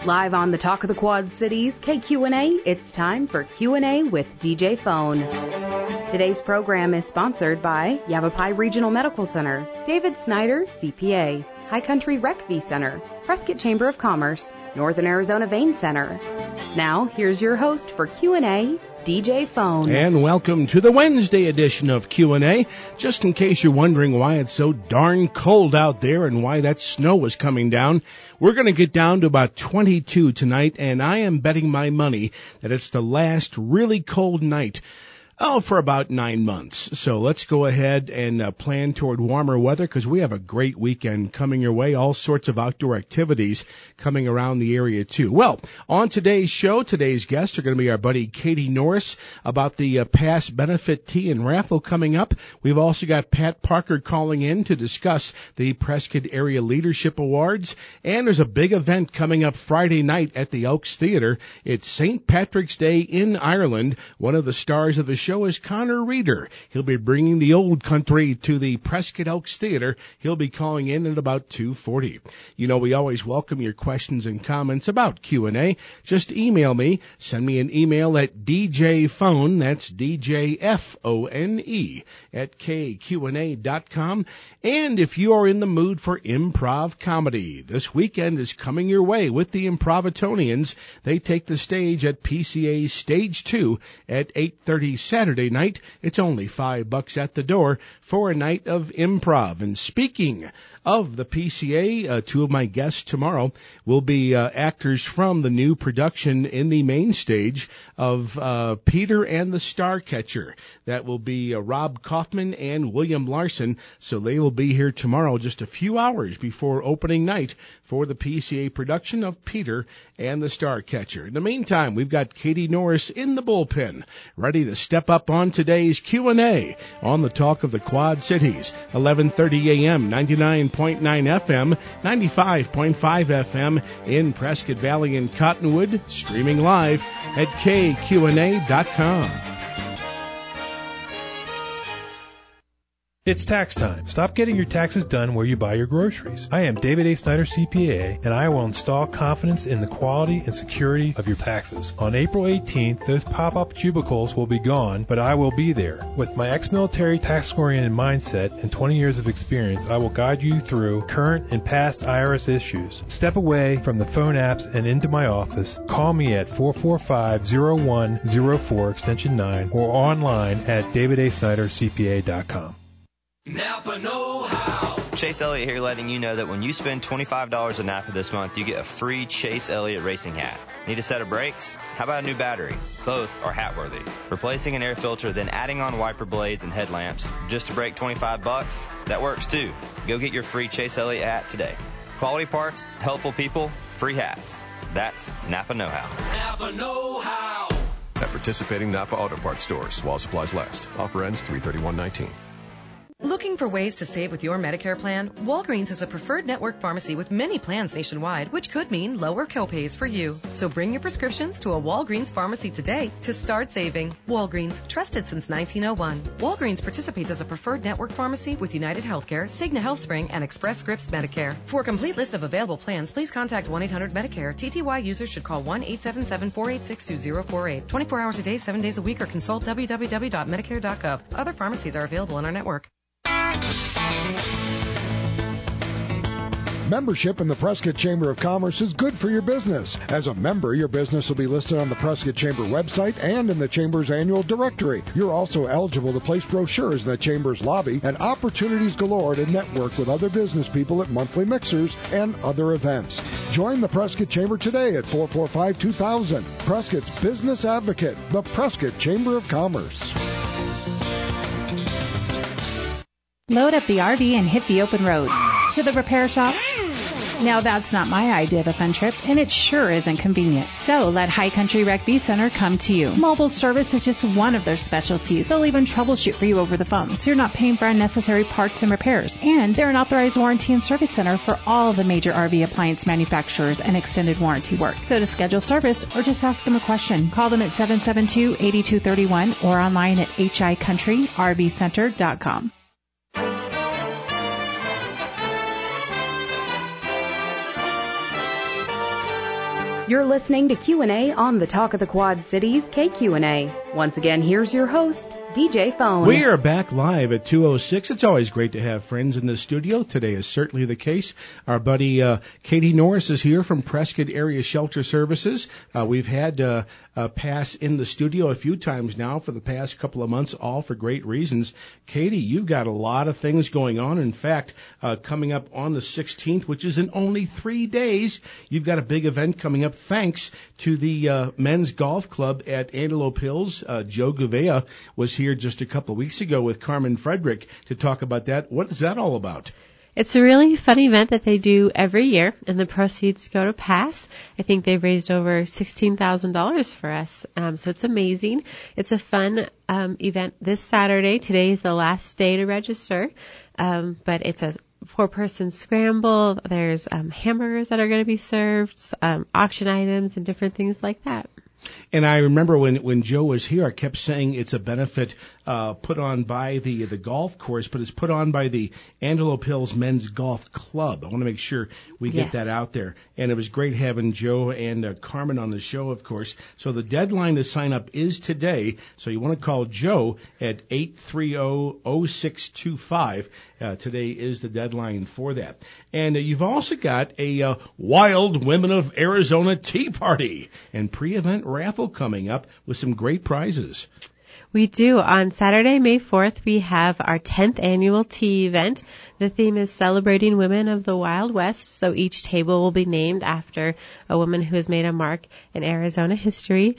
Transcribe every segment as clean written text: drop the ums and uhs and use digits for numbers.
Live on the Talk of the Quad Cities, KQNA, it's time for Q&A with DJ Phone. Today's program is sponsored by Yavapai Regional Medical Center, David Snyder, CPA, High Country Rec V Center, Prescott Chamber of Commerce, Northern Arizona Vein Center. Now, here's your host for Q&A, DJ Phone. And welcome to the Wednesday edition of Q&A. Just in case you're wondering why it's so darn cold out there and why that snow is coming down, we're going to get down to about 22 tonight, and I am betting my money that it's the last really cold night for about 9 months. So let's go ahead and plan toward warmer weather because we have a great weekend coming your way. All sorts of outdoor activities coming around the area, too. Well, on today's show, today's guests are going to be our buddy Katie Norris about the past benefit tea and raffle coming up. We've also got Pat Parker calling in to discuss the Prescott Area Leadership Awards. And there's a big event coming up Friday night at the Elks Theater. It's St. Patrick's Day in Ireland. One of the stars of the show is Connor Reeder. He'll be bringing the old country to the Prescott Elks Theater. He'll be calling in at about 2:40. You know, we always welcome your questions and comments about Q&A. Just email me. Send me an email at djphone, that's DJFONE, at KQNA.com. And if you are in the mood for improv comedy, this weekend is coming your way with the Improvatonians. They take the stage at PCA Stage 2 at 8:30 Saturday night. It's only $5 at the door for a night of improv. And speaking of the PCA, two of my guests tomorrow will be actors from the new production in the main stage of Peter and the Starcatcher. That will be Rob Kaufman and William Larson. So they will be here tomorrow just a few hours before opening night for the PCA production of Peter and the Starcatcher. In the meantime, we've got Katie Norris in the bullpen, ready to step up on today's Q&A on the Talk of the Quad Cities, 11:30 a.m., 99.9 FM, 95.5 FM in Prescott Valley and Cottonwood, streaming live at KQNA.com. It's tax time. Stop getting your taxes done where you buy your groceries. I am David A. Snyder, CPA, and I will install confidence in the quality and security of your taxes. On April 18th, those pop-up cubicles will be gone, but I will be there. With my ex-military tax-oriented mindset and 20 years of experience, I will guide you through current and past IRS issues. Step away from the phone apps and into my office. Call me at 445-0104 extension 9 or online at davidasnydercpa.com. Napa know-how. Chase Elliott here, letting you know that when you spend $25 at Napa this month, you get a free Chase Elliott racing hat. Need a set of brakes? How about a new battery? Both are hat-worthy. Replacing an air filter, then adding on wiper blades and headlamps just to break $25? That works too. Go get your free Chase Elliott hat today. Quality parts, helpful people, free hats. That's Napa know-how. Napa know-how. At participating Napa Auto Parts stores while supplies last. Offer ends 3/31/19. Looking for ways to save with your Medicare plan? Walgreens is a preferred network pharmacy with many plans nationwide, which could mean lower copays for you. So bring your prescriptions to a Walgreens pharmacy today to start saving. Walgreens, trusted since 1901. Walgreens participates as a preferred network pharmacy with United Healthcare, Cigna HealthSpring, and Express Scripts Medicare. For a complete list of available plans, please contact 1-800-MEDICARE. TTY users should call 1-877-486-2048. 24 hours a day, 7 days a week, or consult www.medicare.gov. Other pharmacies are available in our network. Membership in the Prescott Chamber of Commerce is good for your business. As a member, your business will be listed on the Prescott Chamber website and in the Chamber's annual directory. You're also eligible to place brochures in the Chamber's lobby and opportunities galore to network with other business people at monthly mixers and other events. Join the Prescott Chamber today at 445-2000. Prescott's business advocate, the Prescott Chamber of Commerce. Load up the RV and hit the open road. To the repair shop? Now that's not my idea of a fun trip, and it sure isn't convenient. So let High Country Rec V Center come to you. Mobile service is just one of their specialties. They'll even troubleshoot for you over the phone, so you're not paying for unnecessary parts and repairs. And they're an authorized warranty and service center for all the major RV appliance manufacturers and extended warranty work. So to schedule service or just ask them a question, call them at 772-8231 or online at hicountry.rvcenter.com. You're listening to Q&A on the Talk of the Quad Cities, KQNA. Once again, here's your host, DJ Phone. We are back live at 2:06. It's always great to have friends in the studio. Today is certainly the case. Our buddy Katie Norris is here from Prescott Area Shelter Services. We've had Pass in the studio a few times now for the past couple of months, all for great reasons. Katie, you've got a lot of things going on. In fact, coming up on the 16th, which is in only 3 days, you've got a big event coming up thanks to the Men's Golf Club at Antelope Hills. Joe Gouveia was here just a couple of weeks ago with Carmen Frederick to talk about that. What is that all about? It's a really fun event that they do every year, and the proceeds go to Pass. I think they've raised over $16,000 for us, so it's amazing. It's a fun event this Saturday. Today is the last day to register, but it's a 4-person scramble. There's hamburgers that are going to be served, auction items, and different things like that. And I remember when Joe was here, I kept saying it's a benefit put on by the golf course, but it's put on by the Antelope Hills Men's Golf Club. I want to make sure we get that out there. And it was great having Joe and Carmen on the show, of course. So the deadline to sign up is today. So you want to call Joe at 830-0625. Today is the deadline for that. And you've also got a Wild Women of Arizona Tea Party and pre-event raffle coming up with some great prizes. We do. On Saturday, May 4th, we have our 10th annual tea event. The theme is celebrating women of the Wild West, so each table will be named after a woman who has made a mark in Arizona history.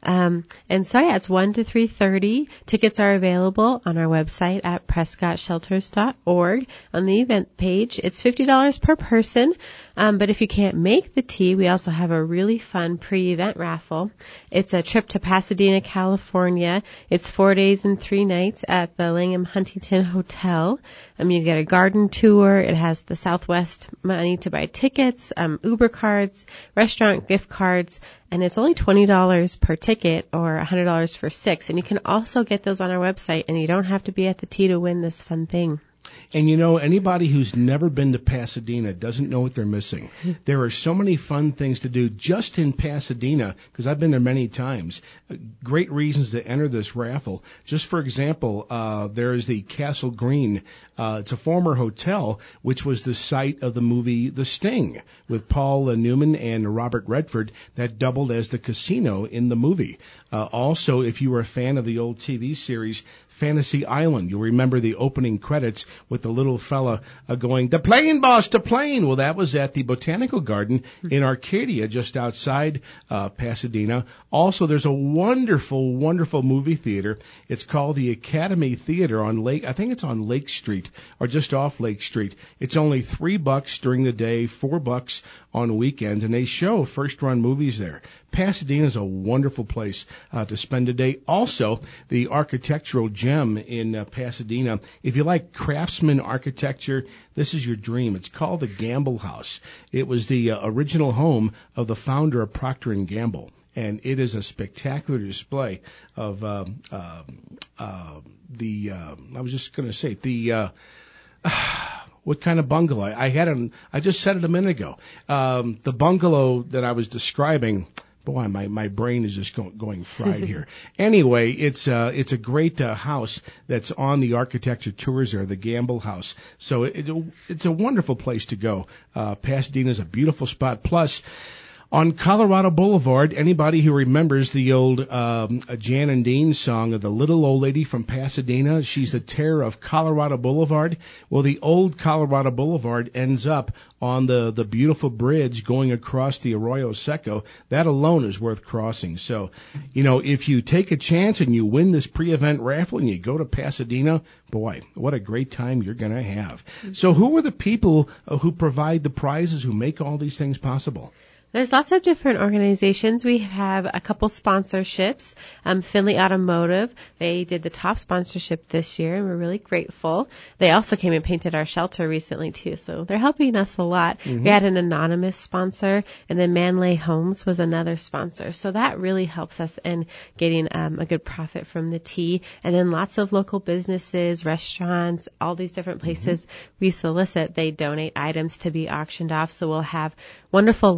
It's 1 to 3:30. Tickets are available on our website at prescottshelters.org. On the event page, it's $50 per person. But if you can't make the tea, we also have a really fun pre-event raffle. It's a trip to Pasadena, California. It's 4 days and 3 nights at the Langham Huntington Hotel. You get a garden tour. It has the Southwest money to buy tickets, Uber cards, restaurant gift cards, and it's only $20 per ticket or $100 for 6. And you can also get those on our website, and you don't have to be at the tea to win this fun thing. And you know, anybody who's never been to Pasadena doesn't know what they're missing. There are so many fun things to do just in Pasadena, because I've been there many times. Great reasons to enter this raffle. Just for example, there is the Castle Green. It's a former hotel, which was the site of the movie The Sting with Paul Newman and Robert Redford, that doubled as the casino in the movie. Also, if you were a fan of the old TV series Fantasy Island, you'll remember the opening credits with the little fella going, "The plane, boss, the plane." Well, that was at the Botanical Garden in Arcadia, just outside Pasadena. Also, there's a wonderful, wonderful movie theater. It's called the Academy Theater on I think it's on Lake Street or just off Lake Street. It's only $3 during the day, $4 on weekends, and they show first-run movies there. Pasadena is a wonderful place to spend a day. Also, the architectural gem in Pasadena. If you like craftsman architecture, this is your dream. It's called the Gamble House. It was the original home of the founder of Procter & Gamble, and it is a spectacular display of I was just going to say what kind of bungalow? I just said it a minute ago. The bungalow that I was describing. Boy, my brain is just going fried here. Anyway, it's a great house that's on the architecture tours there, the Gamble House. So it's a wonderful place to go. Pasadena's a beautiful spot. Plus, on Colorado Boulevard, anybody who remembers the old Jan and Dean song of the little old lady from Pasadena, she's the terror of Colorado Boulevard. Well, the old Colorado Boulevard ends up on the beautiful bridge going across the Arroyo Seco. That alone is worth crossing. So, you know, if you take a chance and you win this pre-event raffle and you go to Pasadena, boy, what a great time you're going to have. So who are the people who provide the prizes, who make all these things possible? There's lots of different organizations. We have a couple sponsorships. Finley Automotive, they did the top sponsorship this year, and we're really grateful. They also came and painted our shelter recently, too, so they're helping us a lot. Mm-hmm. We had an anonymous sponsor, and then Manley Homes was another sponsor. So that really helps us in getting a good profit from the tea. And then lots of local businesses, restaurants, all these different places we solicit. They donate items to be auctioned off, so we'll have wonderful live auctions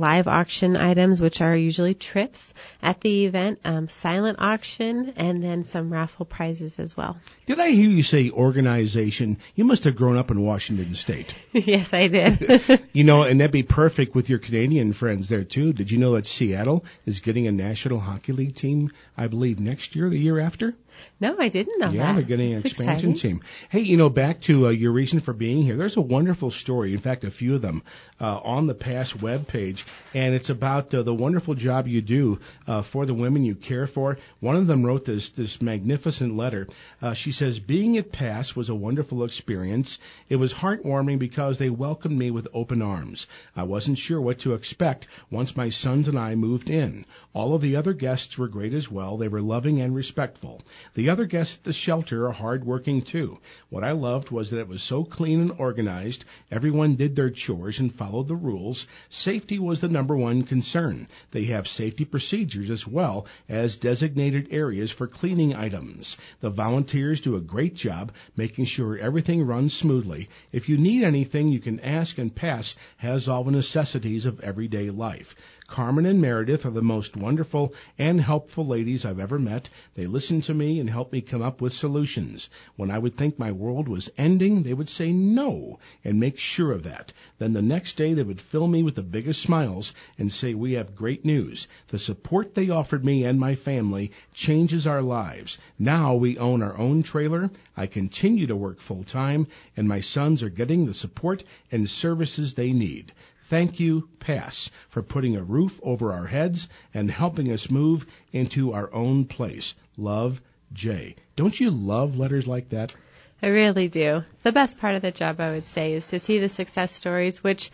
auction items, which are usually trips at the event, silent auction, and then some raffle prizes as well. Did I hear you say organization? You must have grown up in Washington State. Yes, I did. You know, and that'd be perfect with your Canadian friends there, too. Did you know that Seattle is getting a National Hockey League team, I believe, next year, the year after? No, I didn't know that. Yeah, they're getting an That's expansion exciting. team. Hey, you know, back to your reason for being here. There's a wonderful story, in fact, a few of them, on the PASS webpage, and it's about the wonderful job you do for the women you care for. One of them wrote this magnificent letter. She says, being at PASS was a wonderful experience. It was heartwarming because they welcomed me with open arms. I wasn't sure what to expect once my sons and I moved in. All of the other guests were great as well. They were loving and respectful. The other guests at the shelter are hardworking too. What I loved was that it was so clean and organized. Everyone did their chores and followed the rules. Safety was the number one concern. They have safety procedures as well as designated areas for cleaning items. The volunteers do a great job making sure everything runs smoothly. If you need anything, you can ask, and PASS has all the necessities of everyday life. Carmen and Meredith are the most wonderful and helpful ladies I've ever met. They listen to me and help me come up with solutions. When I would think my world was ending, they would say no and make sure of that. Then the next day they would fill me with the biggest smiles and say, we have great news. The support they offered me and my family changes our lives. Now we own our own trailer. I continue to work full time, and my sons are getting the support and services they need. Thank you, PASS, for putting a roof over our heads and helping us move into our own place. Love, Jay. Don't you love letters like that? I really do. The best part of the job, I would say, is to see the success stories, which,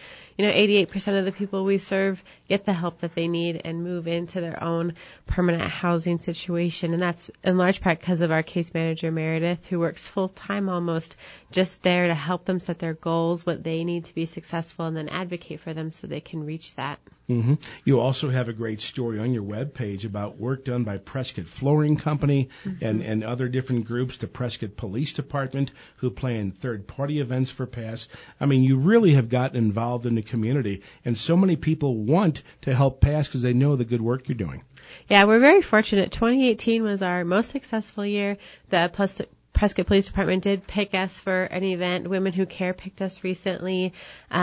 88% of the people we serve get the help that they need and move into their own permanent housing situation. And that's in large part because of our case manager, Meredith, who works full time almost just there to help them set their goals, what they need to be successful, and then advocate for them so they can reach that. Mm-hmm. You also have a great story on your webpage about work done by Prescott Flooring Company and other different groups, the Prescott Police Department, who plan third-party events for PASS. I mean, you really have gotten involved in the community, and so many people want to help PASS because they know the good work you're doing. Yeah, we're very fortunate. 2018 was our most successful year. The Prescott Police Department did pick us for an event. Women Who Care picked us recently.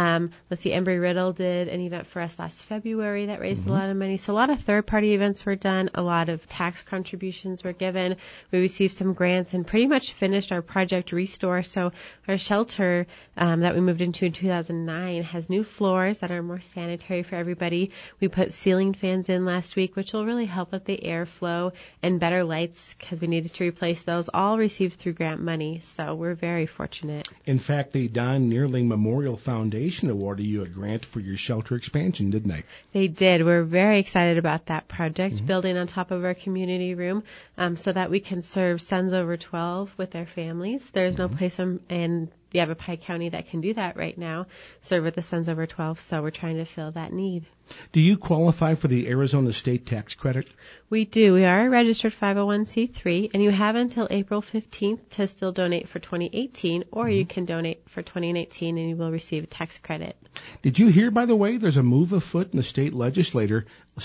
Embry Riddle did an event for us last February that raised a lot of money. So a lot of third-party events were done. A lot of tax contributions were given. We received some grants and pretty much finished our Project Restore. So our shelter that we moved into in 2009 has new floors that are more sanitary for everybody. We put ceiling fans in last week, which will really help with the airflow, and better lights because we needed to replace those. All received through grant money, so we're very fortunate. In fact, the Don Neerling Memorial Foundation awarded you a grant for your shelter expansion, didn't they? They did. We're very excited about that project, building on top of our community room so that we can serve sons over 12 with their families. There's no place in Yavapai County that can do that right now, serve with the sons over 12, so we're trying to fill that need. Do you qualify for the Arizona State Tax Credit? We do. We are a registered 501c3, and you have until April 15th to still donate for 2018, or you can donate for 2019 and you will receive a tax credit. Did you hear, by the way, there's a move afoot in the state legislature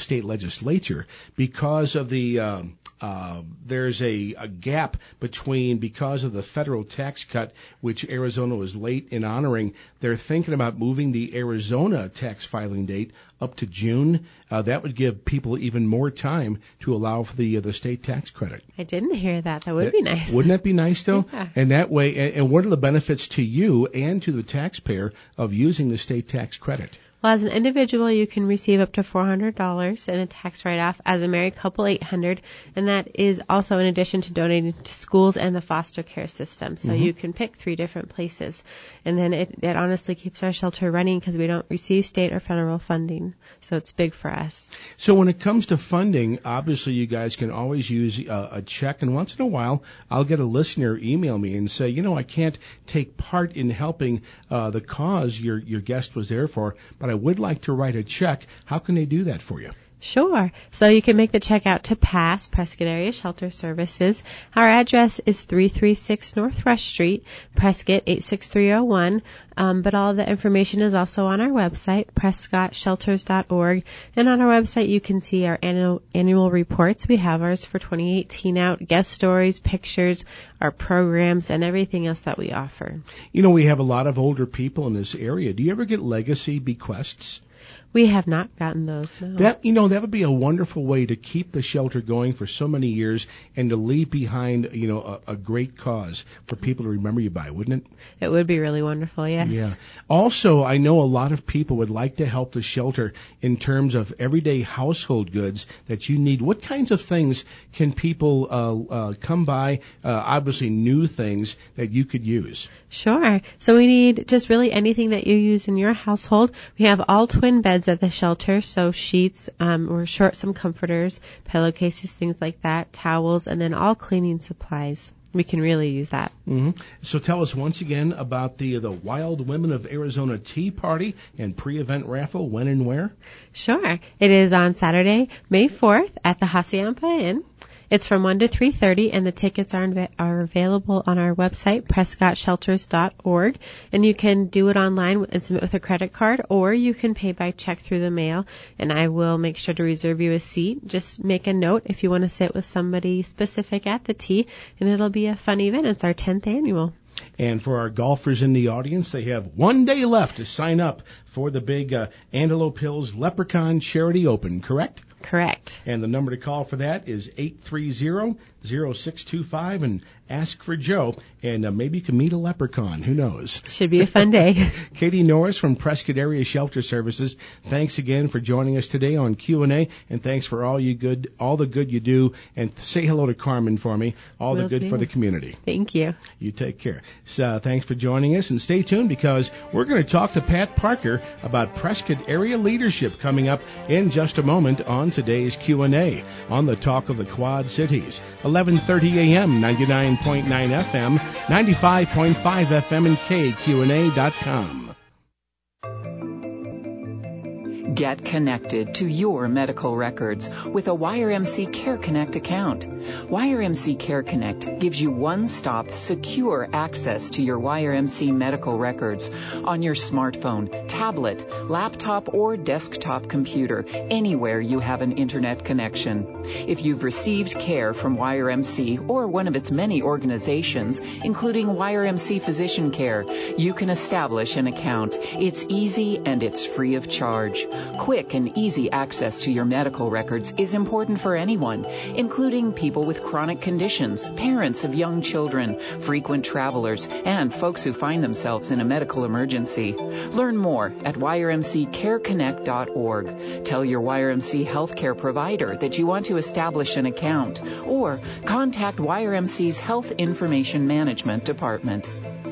because of the there's a gap because of the federal tax cut, which Arizona was late in honoring. They're thinking about moving the Arizona tax filing date up to June. That would give people even more time to allow for the state tax credit. I didn't hear that. That would be nice. Wouldn't that be nice, though? Yeah. And that way, and what are the benefits to you and to the taxpayer of using the state tax credit? Well, as an individual, you can receive up to $400 in a tax write-off. As a married couple, $800, and that is also in addition to donating to schools and the foster care system. So you can pick 3 different places, and then it honestly keeps our shelter running because we don't receive state or federal funding. So it's big for us. So when it comes to funding, obviously you guys can always use a check, and once in a while I'll get a listener email me and say, I can't take part in helping the cause your guest was there for, but I would like to write a check. How can they do that for you? Sure. So you can make the check out to PASS, Prescott Area Shelter Services. Our address is 336 North Rush Street, Prescott 86301. But all the information is also on our website, prescottshelters.org. And on our website, you can see our annual reports. We have ours for 2018 out, guest stories, pictures, our programs, and everything else that we offer. You know, we have a lot of older people in this area. Do you ever get legacy bequests? We have not gotten those, no. That would be a wonderful way to keep the shelter going for so many years and to leave behind, a great cause for people to remember you by, wouldn't it? It would be really wonderful, yes. Yeah. Also, I know a lot of people would like to help the shelter in terms of everyday household goods that you need. What kinds of things can people come by, obviously new things that you could use? Sure. So we need just really anything that you use in your household. We have all twin beds at the shelter, so sheets, or some comforters, pillowcases, things like that, towels, and then all cleaning supplies. We can really use that. Mm-hmm. So tell us once again about the Wild Women of Arizona Tea Party and pre-event raffle, when and where? Sure. It is on Saturday, May 4th at the Hacienda Inn. It's from 1 to 3:30, and the tickets are available on our website, prescottshelters.org. And you can do it online and submit with a credit card, or you can pay by check through the mail, and I will make sure to reserve you a seat. Just make a note if you want to sit with somebody specific at the tea, and it'll be a fun event. It's our 10th annual. And for our golfers in the audience, they have 1 day left to sign up for the big Antelope Hills Leprechaun Charity Open, correct? Correct. And the number to call for that is 830-0625, and ask for Joe, and maybe you can meet a leprechaun. Who knows? Should be a fun day. Katie Norris from Prescott Area Shelter Services, thanks again for joining us today on Q&A, and thanks for all the good you do. And say hello to Carmen for me. All the good for the community. Thank you. You take care. So thanks for joining us, and stay tuned because we're going to talk to Pat Parker about Prescott area leadership coming up in just a moment on today's Q&A on the Talk of the Quad Cities. 11:30 a.m., 99.9 FM, 95.5 FM, and KQNA.com. Get connected to your medical records with a WireMC Care Connect account. WireMC Care Connect gives you one-stop, secure access to your WireMC medical records on your smartphone, tablet, laptop, or desktop computer, anywhere you have an internet connection. If you've received care from WireMC or one of its many organizations, including WireMC Physician Care, you can establish an account. It's easy and it's free of charge. Quick and easy access to your medical records is important for anyone, including people with chronic conditions, parents of young children, frequent travelers, and folks who find themselves in a medical emergency. Learn more at wiremccareconnect.org. Tell your WireMC healthcare provider that you want to establish an account, or contact WireMC's Health Information Management Department.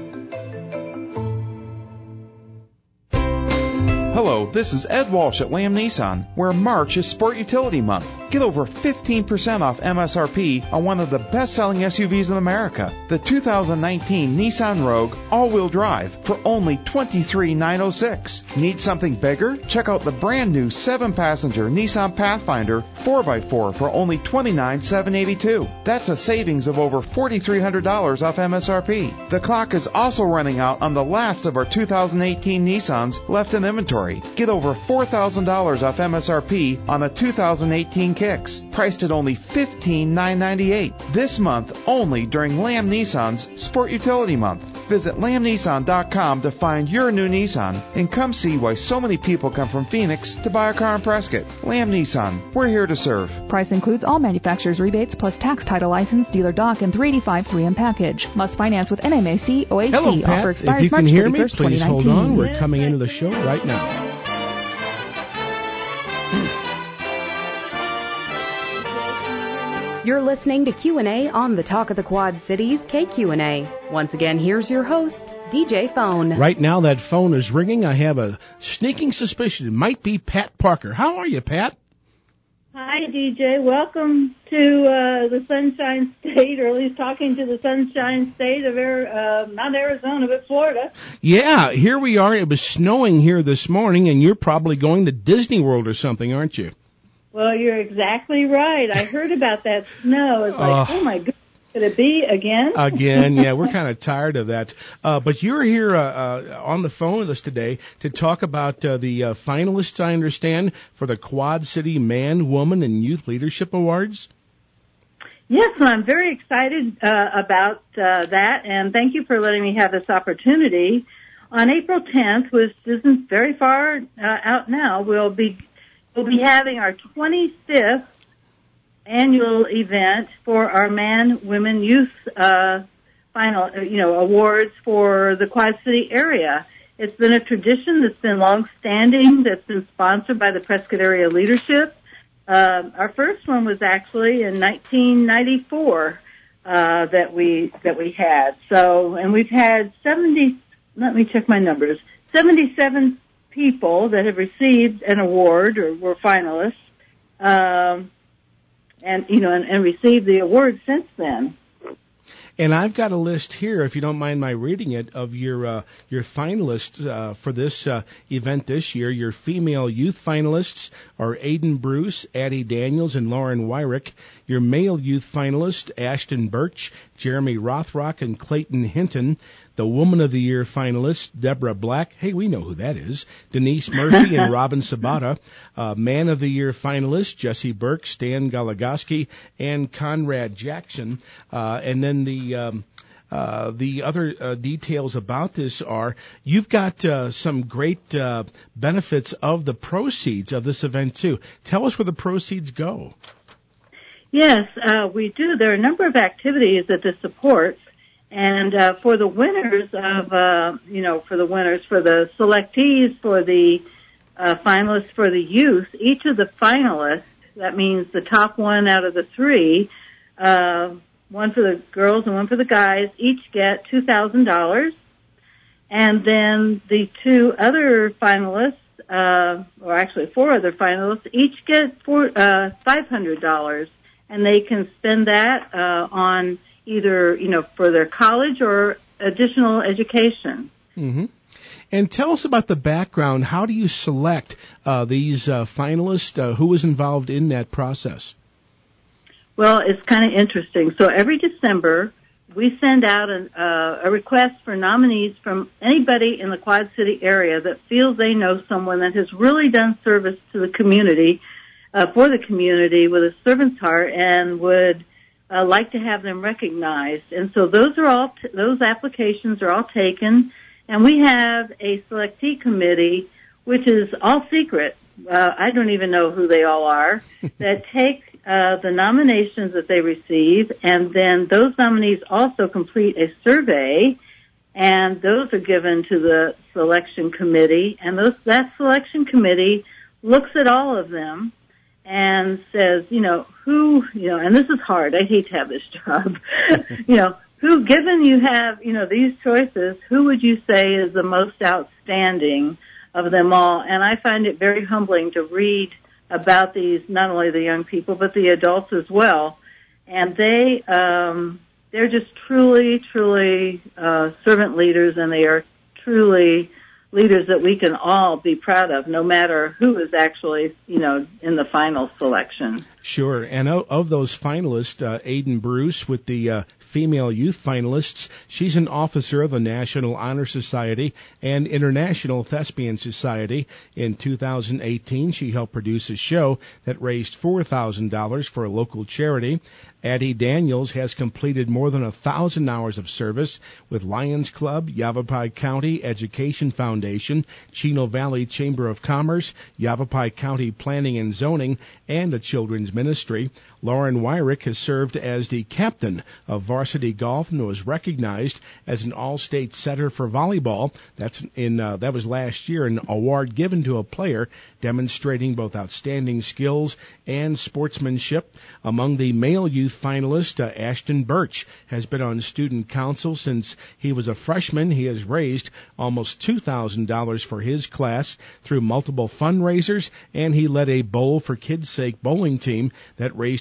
Hello, this is Ed Walsh at Lamb Nissan, where March is Sport Utility Month. Get over 15% off MSRP on one of the best-selling SUVs in America, the 2019 Nissan Rogue all-wheel drive for only $23,906. Need something bigger? Check out the brand-new 7-passenger Nissan Pathfinder 4x4 for only $29,782. That's a savings of over $4,300 off MSRP. The clock is also running out on the last of our 2018 Nissans left in inventory. Get over $4,000 off MSRP on the 2018 Kicks, priced at only $15,998. This month only during Lamb Nissan's Sport Utility Month. Visit lambnissan.com to find your new Nissan and come see why so many people come from Phoenix to buy a car in Prescott. Lamb Nissan, we're here to serve. Price includes all manufacturer's rebates plus tax, title, license, dealer doc, and 385 3M package. Must finance with NMAC OAC. Hello, Pat. Offer expires if you can March hear me, 31st, please 2019. hold on. We're coming into the show right now. You're listening to Q&A on the Talk of the Quad Cities, KQNA. Once again, here's your host, DJ Phone. Right now, that phone is ringing. I have a sneaking suspicion it might be Pat Parker. How are you, Pat? Hi, DJ. Welcome to the Sunshine State, or at least talking to the Sunshine State of not Arizona, but Florida. Yeah, here we are. It was snowing here this morning, and you're probably going to Disney World or something, aren't you? Well, you're exactly right. I heard about that snow. It's like, oh my goodness, could it be again? Again, yeah, we're kind of tired of that. But you're here on the phone with us today to talk about the finalists, I understand, for the Quad City Man, Woman, and Youth Leadership Awards. Yes, and I'm very excited about that, and thank you for letting me have this opportunity. On April 10th, which isn't very far out now, we'll be having our 25th annual event for our Man, Women, Youth awards for the Quad City area. It's been a tradition that's been long-standing, that's been sponsored by the Prescott Area Leadership. Our first one was actually in 1994 that we had. So, and we've had 77 people that have received an award or were finalists, and received the award since then. And I've got a list here, if you don't mind my reading it, of your finalists for this event this year. Your female youth finalists are Aiden Bruce, Addie Daniels, and Lauren Wyrick. Your male youth finalists, Ashton Birch, Jeremy Rothrock, and Clayton Hinton. The Woman of the Year finalists, Deborah Black. Hey, we know who that is. Denise Murphy and Robin Sabata. Man of the Year finalists, Jesse Burke, Stan Galagoski, and Conrad Jackson. And then the other details about this are you've got some great benefits of the proceeds of this event, too. Tell us where the proceeds go. Yes, we do. There are a number of activities that this supports. And for the winners of, for the selectees, for the finalists, for the youth, each of the finalists, that means the top one out of the three, one for the girls and one for the guys, each get $2,000. And then the two other finalists, or actually four other finalists, each get $500. And they can spend that on either, for their college or additional education. Mm-hmm. And tell us about the background. How do you select these finalists? Who was involved in that process? Well, it's kind of interesting. So every December, we send out a request for nominees from anybody in the Quad City area that feels they know someone that has really done service to the community, for the community with a servant's heart, and would like to have them recognized. And so those applications are all taken, and we have a selectee committee, which is all secret. I don't even know who they all are, that take the nominations that they receive, and then those nominees also complete a survey, and those are given to the selection committee, and that selection committee looks at all of them and says, who, and this is hard. I hate to have this job. Who, given you have, these choices, who would you say is the most outstanding of them all? And I find it very humbling to read about these, not only the young people, but the adults as well. And they're just truly, truly, servant leaders, and they are truly leaders that we can all be proud of, no matter who is actually, in the final selection. Sure. And of those finalists, Aiden Bruce with the female youth finalists, she's an officer of the National Honor Society and International Thespian Society. In 2018, she helped produce a show that raised $4,000 for a local charity. Addie Daniels has completed more than 1,000 hours of service with Lions Club, Yavapai County Education Foundation, Chino Valley Chamber of Commerce, Yavapai County Planning and Zoning, and the Children's Ministry. Lauren Wyrick has served as the captain of varsity golf and was recognized as an all-state setter for volleyball. That was last year, an award given to a player demonstrating both outstanding skills and sportsmanship. Among the male youth finalists, Ashton Birch has been on student council since he was a freshman. He has raised almost $2,000 for his class through multiple fundraisers, and he led a Bowl for Kids' Sake bowling team that raised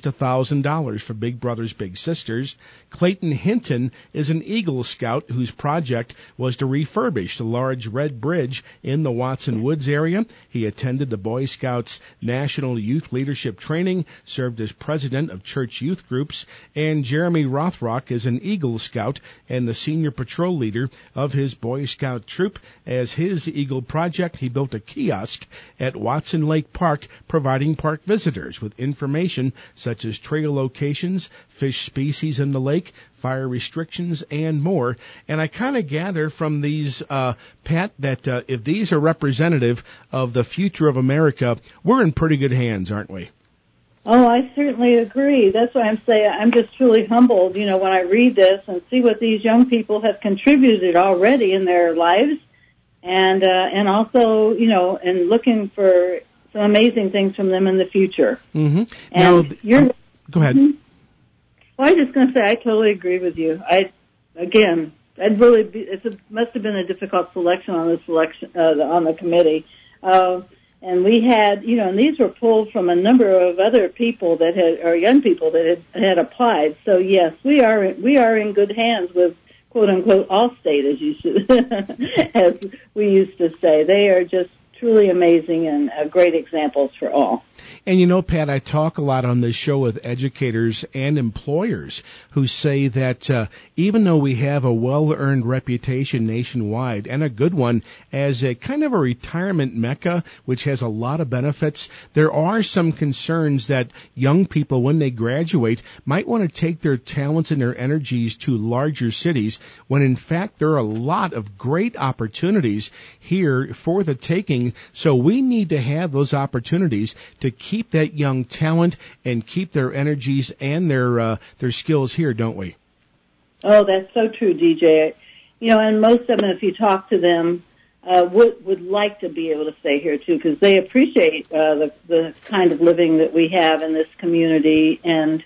$1,000 for Big Brothers Big Sisters. Clayton Hinton is an Eagle Scout whose project was to refurbish the large red bridge in the Watson Woods area. He attended the Boy Scouts National Youth Leadership Training, served as president of church youth groups, and Jeremy Rothrock is an Eagle Scout and the senior patrol leader of his Boy Scout troop. As his Eagle project, he built a kiosk at Watson Lake Park, providing park visitors with information such as trail locations, fish species in the lake, fire restrictions, and more. And I kind of gather from these, Pat, that if these are representative of the future of America, we're in pretty good hands, aren't we? Oh, I certainly agree. That's why I'm saying I'm just truly humbled, when I read this and see what these young people have contributed already in their lives, and also, and looking for some amazing things from them in the future. Mm-hmm. And go ahead. Mm-hmm. Well, I was just going to say I totally agree with you. It must have been a difficult selection on the committee. And we had, and these were pulled from a number of other people young people that had applied. So yes, we are in good hands with quote unquote Allstate, as we used to say. They are just truly amazing and great examples for all. And Pat, I talk a lot on this show with educators and employers who say that even though we have a well-earned reputation nationwide and a good one as a kind of a retirement mecca, which has a lot of benefits, there are some concerns that young people, when they graduate, might want to take their talents and their energies to larger cities, when in fact there are a lot of great opportunities here for the taking. So we need to have those opportunities to keep that young talent and keep their energies and their skills here, don't we? Oh, that's so true, DJ. And most of them, if you talk to them, would like to be able to stay here too, because they appreciate the kind of living that we have in this community, and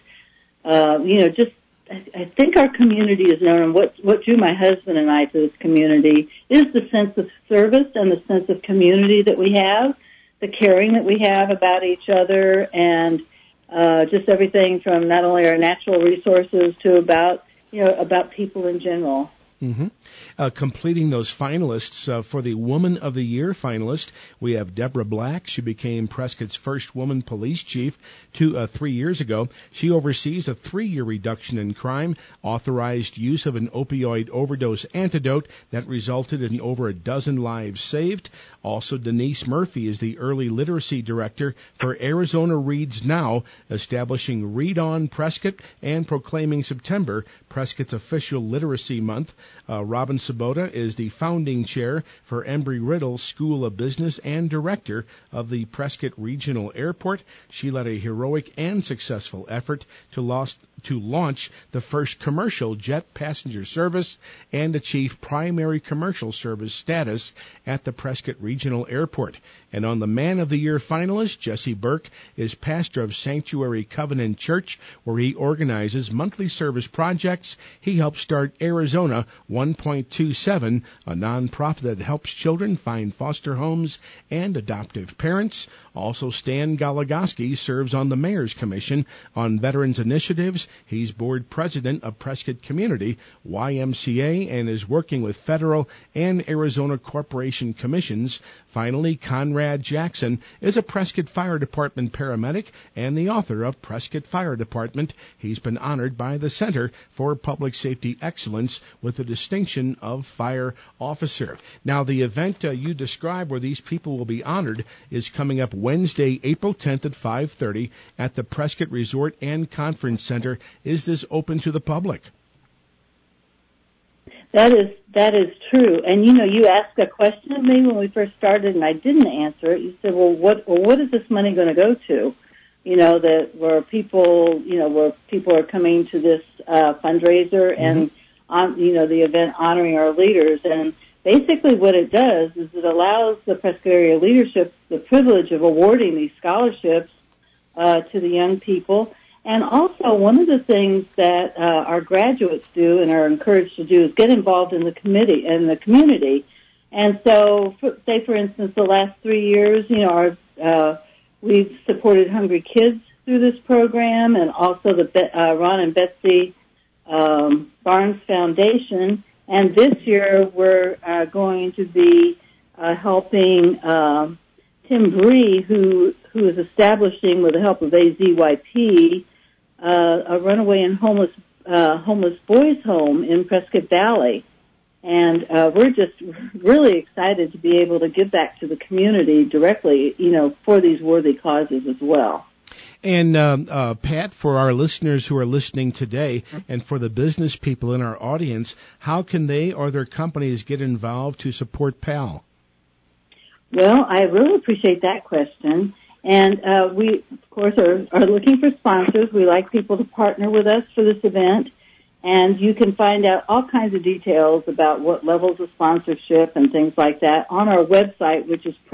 I think our community is known, and what drew my husband and I to this community is the sense of service and the sense of community that we have, the caring that we have about each other, and just everything from not only our natural resources to about people in general. Mm-hmm. Completing those finalists for the Woman of the Year finalist, we have Deborah Black. She became Prescott's first woman police chief 3 years ago. She oversees a 3-year reduction in crime, authorized use of an opioid overdose antidote that resulted in over a dozen lives saved. Also, Denise Murphy is the early literacy director for Arizona Reads Now, establishing Read On Prescott and proclaiming September Prescott's official literacy month. Robin Sabota is the founding chair for Embry-Riddle School of Business and director of the Prescott Regional Airport. She led a heroic and successful effort to launch the first commercial jet passenger service and achieve primary commercial service status at the Prescott Regional Airport. And on the Man of the Year finalist, Jesse Burke is pastor of Sanctuary Covenant Church, where he organizes monthly service projects. He helped start Arizona 1.27, a nonprofit that helps children find foster homes and adoptive parents. Also, Stan Galagoski serves on the Mayor's Commission on Veterans Initiatives. He's board president of Prescott Community, YMCA, and is working with federal and Arizona corporation commissions. Finally, Conrad Jackson is a Prescott Fire Department paramedic and the author of Prescott Fire Department. He's been honored by the Center for Public Safety Excellence with the distinction of Fire Officer. Now, the event you described where these people will be honored is coming up Wednesday, April 10th at 5:30 at the Prescott Resort and Conference Center. Is this open to the public? That is true. And you asked a question of me when we first started, and I didn't answer it. You said, "Well, what is this money going to go to?" Where people are coming to this fundraiser and the event honoring our leaders. And basically, what it does is it allows the Prescott area leadership the privilege of awarding these scholarships to the young people. And also, one of the things that our graduates do and are encouraged to do is get involved in the community. And so, for instance, the last 3 years, we've supported Hungry Kids through this program, and also the Ron and Betsy Barnes Foundation. And this year we're going to be helping Tim Bree, who is establishing, with the help of AZYP, a runaway and homeless boys' home in Prescott Valley. And we're just really excited to be able to give back to the community directly, for these worthy causes as well. And Pat, for our listeners who are listening today, and for the business people in our audience, how can they or their companies get involved to support PAL? Well, I really appreciate that question. And we, of course, are looking for sponsors. We like people to partner with us for this event. And you can find out all kinds of details about what levels of sponsorship and things like that on our website, which is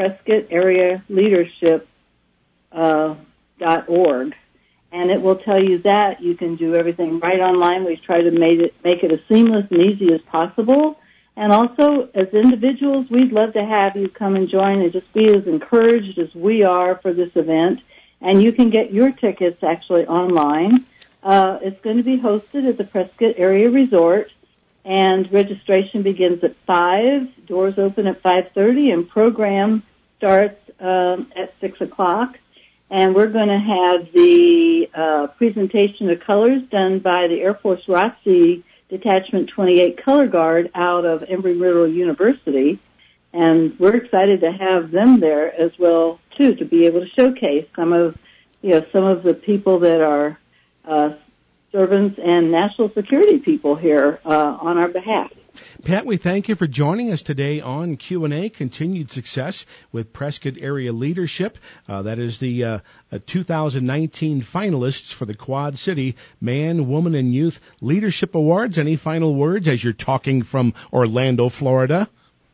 PrescottAreaLeadership.org. And it will tell you that you can do everything right online. We've tried to make it as seamless and easy as possible. And also, as individuals, we'd love to have you come and join and just be as encouraged as we are for this event. And you can get your tickets actually online. It's going to be hosted at the Prescott Area Resort, and registration begins at 5. Doors open at 5:30, and program starts at 6 o'clock. And we're going to have the presentation of colors done by the Air Force ROTC Detachment 28 Color Guard out of Embry-Riddle University. And we're excited to have them there as well, too, to be able to showcase some of the people that are servants and national security people here on our behalf. Pat, we thank you for joining us today on Q&A. Continued success with Prescott Area Leadership. That is the 2019 finalists for the Quad City Man, Woman, and Youth Leadership Awards. Any final words as you're talking from Orlando, Florida?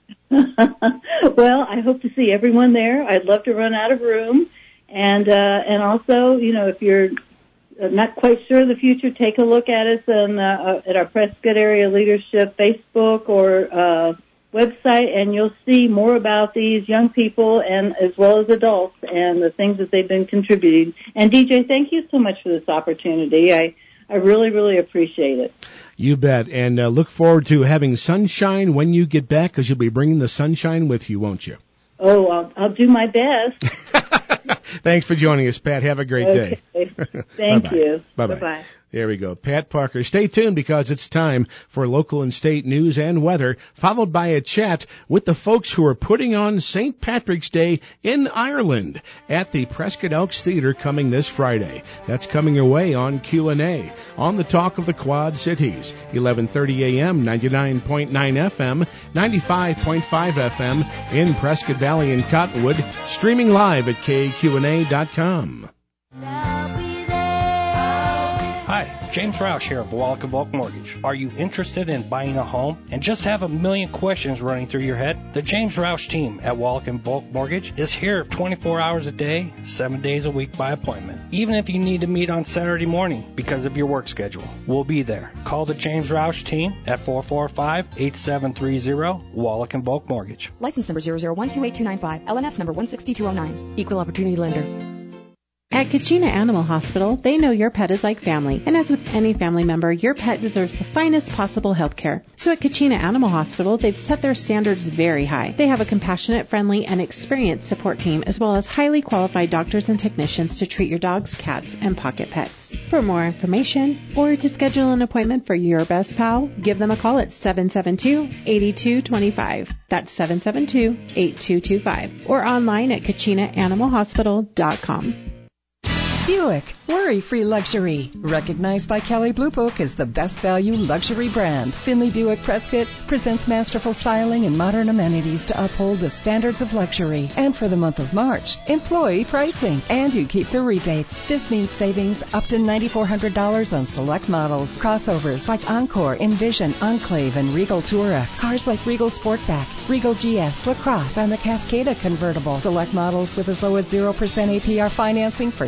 Well, I hope to see everyone there. I'd love to run out of room. And also, if you're not quite sure of the future, take a look at us at our Prescott Area Leadership Facebook or website, and you'll see more about these young people and as well as adults and the things that they've been contributing. And DJ, thank you so much for this opportunity. I really, really appreciate it. You bet. And look forward to having sunshine when you get back, because you'll be bringing the sunshine with you, won't you? Oh, I'll do my best. Thanks for joining us, Pat. Have a great day. Thank you. Bye-bye. Bye-bye. There we go. Pat Parker. Stay tuned, because it's time for local and state news and weather, followed by a chat with the folks who are putting on St. Patrick's Day in Ireland at the Prescott Elks Theater coming this Friday. That's coming your way on Q&A on the Talk of the Quad Cities, 11:30 a.m., 99.9 FM, 95.5 FM in Prescott Valley and Cottonwood, streaming live at KQNA.com. Hi, James Roush here of Wallach & Volk Mortgage. Are you interested in buying a home and just have a million questions running through your head? The James Roush team at Wallach & Volk Mortgage is here 24 hours a day, 7 days a week by appointment. Even if you need to meet on Saturday morning because of your work schedule, we'll be there. Call the James Roush team at 445-8730, Wallach & Volk Mortgage. License number 0012825, LNS number 16209. Equal Opportunity Lender. At Kachina Animal Hospital, they know your pet is like family, and as with any family member, your pet deserves the finest possible health care. So at Kachina Animal Hospital, they've set their standards very high. They have a compassionate, friendly, and experienced support team, as well as highly qualified doctors and technicians to treat your dogs, cats, and pocket pets. For more information, or to schedule an appointment for your best pal, give them a call at 772-8225. That's 772-8225. Or online at KachinaAnimalHospital.com. Buick, worry-free luxury. Recognized by Kelly Blue Book as the best value luxury brand, Finley Buick Prescott presents masterful styling and modern amenities to uphold the standards of luxury. And for the month of March, employee pricing. And you keep the rebates. This means savings up to $9,400 on select models. Crossovers like Encore, Envision, Enclave, and Regal Tourex. Cars like Regal Sportback, Regal GS, LaCrosse, and the Cascada convertible. Select models with as low as 0% APR financing for 72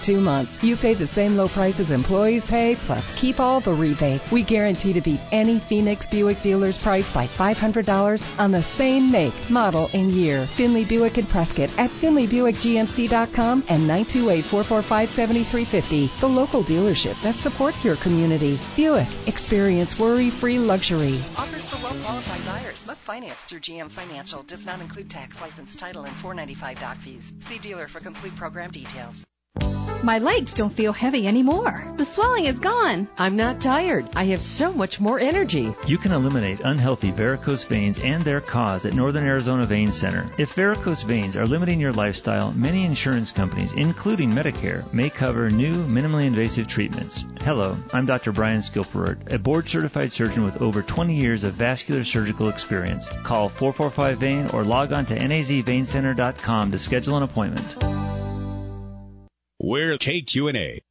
72 months. You pay the same low prices employees pay, plus keep all the rebates. We guarantee to beat any Phoenix Buick dealer's price by $500 on the same make, model, and year. Finley Buick and Prescott at FinleyBuickGMC.com and 928-445-7350. The local dealership that supports your community. Buick. Experience worry-free luxury. Offers for well-qualified buyers. Must finance through GM Financial. Does not include tax, license, title, and $4.95 doc fees. See dealer for complete program details. My legs don't feel heavy anymore. The swelling is gone. I'm not tired. I have so much more energy. You can eliminate unhealthy varicose veins and their cause at Northern Arizona Vein Center. If varicose veins are limiting your lifestyle, many insurance companies, including Medicare, may cover new, minimally invasive treatments. Hello, I'm Dr. Brian Skilperud, a board-certified surgeon with over 20 years of vascular surgical experience. Call 445-VEIN or log on to nazveincenter.com to schedule an appointment. We're KQNA.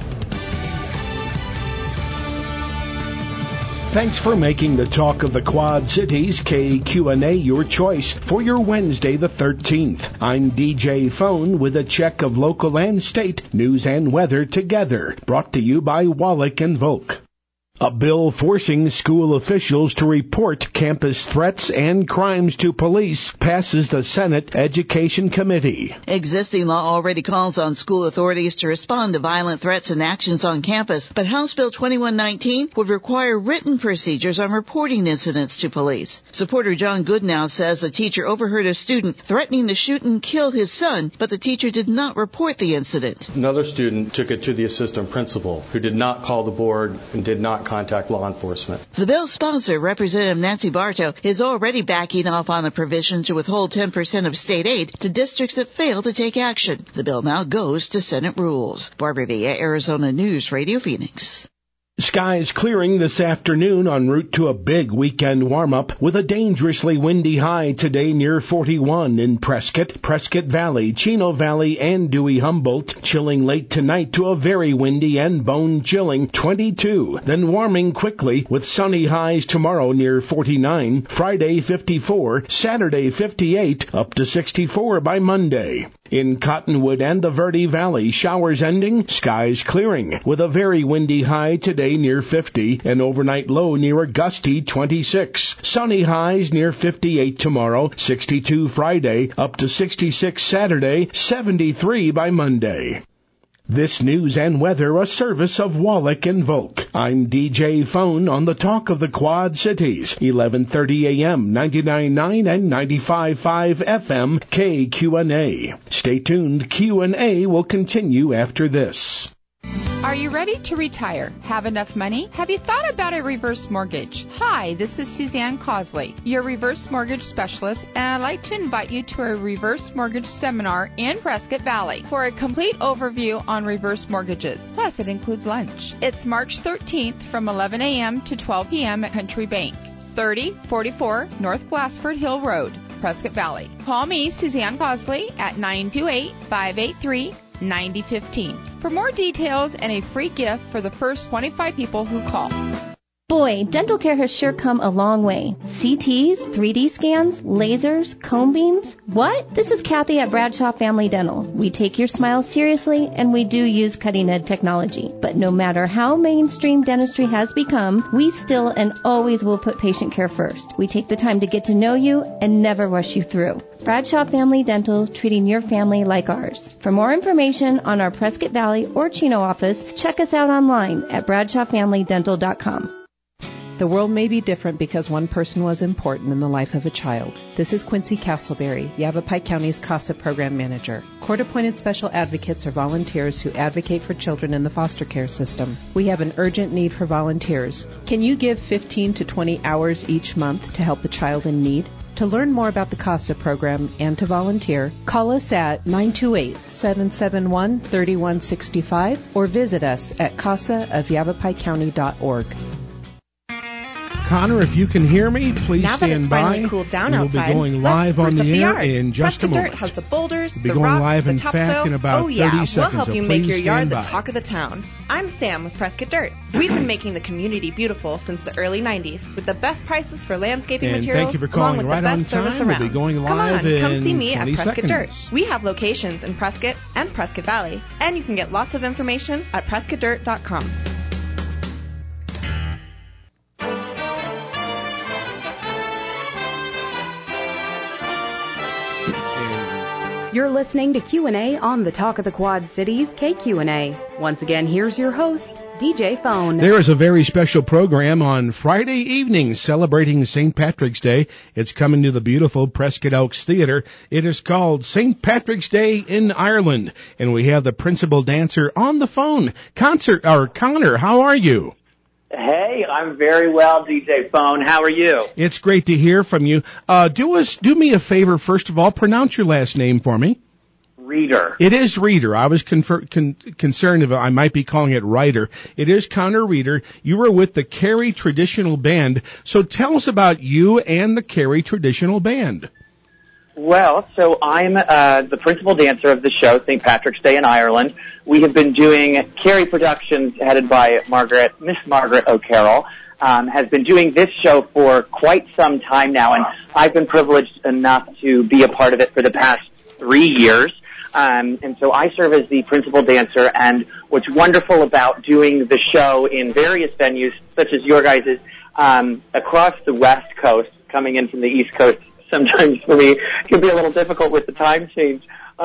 Thanks for making the Talk of the Quad Cities, KQNA, your choice for your Wednesday the 13th. I'm DJ Phone with a check of local and state news and weather together. Brought to you by Wallach and Volk. A bill forcing school officials to report campus threats and crimes to police passes the Senate Education Committee. Existing law already calls on school authorities to respond to violent threats and actions on campus, but House Bill 2119 would require written procedures on reporting incidents to police. Supporter John Goodnow says a teacher overheard a student threatening to shoot and kill his son, but the teacher did not report the incident. Another student took it to the assistant principal, who did not call the board and did not contact law enforcement. The bill's sponsor, Representative Nancy Bartow, is already backing off on the provision to withhold 10% of state aid to districts that fail to take action. The bill now goes to Senate rules. Barbara Villa, Arizona News Radio Phoenix. Skies clearing this afternoon en route to a big weekend warm-up with a dangerously windy high today near 41 in Prescott, Prescott Valley, Chino Valley, and Dewey-Humboldt. Chilling late tonight to a very windy and bone-chilling 22. Then warming quickly with sunny highs tomorrow near 49, Friday 54, Saturday 58, up to 64 by Monday. In Cottonwood and the Verde Valley, showers ending, skies clearing with a very windy high today near 50, an overnight low near a gusty 26. Sunny highs near 58 tomorrow, 62 Friday, up to 66 Saturday, 73 by Monday. This news and weather a service of Wallach and Volk. I'm DJ Phone on the Talk of the Quad Cities, 11:30 a.m., 99.9 and 95.5 FM, KQNA. Stay tuned, Q&A will continue after this. Are you ready to retire? Have enough money? Have you thought about a reverse mortgage? Hi, this is Suzanne Cosley, your reverse mortgage specialist, and I'd like to invite you to a reverse mortgage seminar in Prescott Valley for a complete overview on reverse mortgages. Plus, it includes lunch. It's March 13th from 11 a.m. to 12 p.m. at Country Bank, 3044 North Glassford Hill Road, Prescott Valley. Call me, Suzanne Cosley, at 928-583-9015 for more details and a free gift for the first 25 people who call. Boy, dental care has sure come a long way. CTs, 3D scans, lasers, cone beams. What? This is Kathy at Bradshaw Family Dental. We take your smile seriously, and we do use cutting-edge technology. But no matter how mainstream dentistry has become, we still and always will put patient care first. We take the time to get to know you and never rush you through. Bradshaw Family Dental, treating your family like ours. For more information on our Prescott Valley or Chino office, check us out online at bradshawfamilydental.com. The world may be different because one person was important in the life of a child. This is Quincy Castleberry, Yavapai County's CASA Program Manager. Court-appointed special advocates are volunteers who advocate for children in the foster care system. We have an urgent need for volunteers. Can you give 15 to 20 hours each month to help a child in need? To learn more about the CASA program and to volunteer, call us at 928-771-3165 or visit us at casaofyavapaicounty.org. Connor, if you can hear me, please now stand that it's by. finally cooled down We'll outside, be going let's live on spruce the up air yard. in just a Prescott moment. Dirt has the boulders, We'll be the going rock, live, the in topsoil. fact, in about 30 We'll seconds, help so you make please your yard stand the by. talk of the town. I'm Sam with Prescott Dirt. We've been making the community beautiful since the early 90s with the best prices for landscaping And materials, thank you for along calling with right the on best service time. around. We'll be going Come live on, come in see me at 20 Prescott seconds. Dirt. We have locations in Prescott and Prescott Valley, and you can get lots of information at PrescottDirt.com. You're listening to Q&A on the Talk of the Quad Cities, KQNA. Once again, here's your host, DJ Phone. There is a very special program on Friday evening celebrating St. Patrick's Day. It's coming to the beautiful Prescott Elks Theater. It is called St. Patrick's Day in Ireland, and we have the principal dancer on the phone. Connor, how are you? Hey, I'm very well, DJ Phone. How are you? It's great to hear from you. Do me a favor, first of all, pronounce your last name for me. Reeder. It is Reeder. I was concerned if I might be calling it Ryder. It is Connor Reeder. You were with the Cary Traditional Band. So tell us about you and the Cary Traditional Band. Well, so I'm the principal dancer of the show, St. Patrick's Day in Ireland. We have been doing Cary Productions, headed by Miss Margaret O'Carroll, has been doing this show for quite some time now, and I've been privileged enough to be a part of it for the past 3 years. And so I serve as the principal dancer, and what's wonderful about doing the show in various venues, such as your guys', across the West Coast, coming in from the East Coast, sometimes for me, it can be a little difficult with the time change.